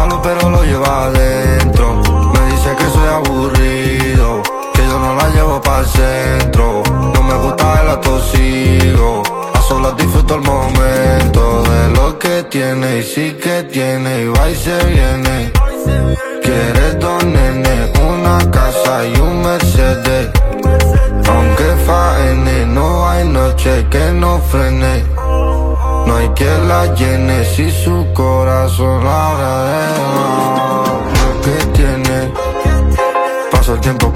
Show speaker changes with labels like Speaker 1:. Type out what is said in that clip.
Speaker 1: malo, pero lo lleva adentro. Me dice que soy aburrido, que yo no la llevo pa'l centro. No me gusta el atosigo, a solas disfruto el momento de lo que tiene y sí que tiene, y va y se viene. Quieres dos nenes, una casa y un Mercedes. Aunque faene, no hay noche que no frene. No hay quien la llene si su corazón la agradece. Lo que tiene, paso el tiempo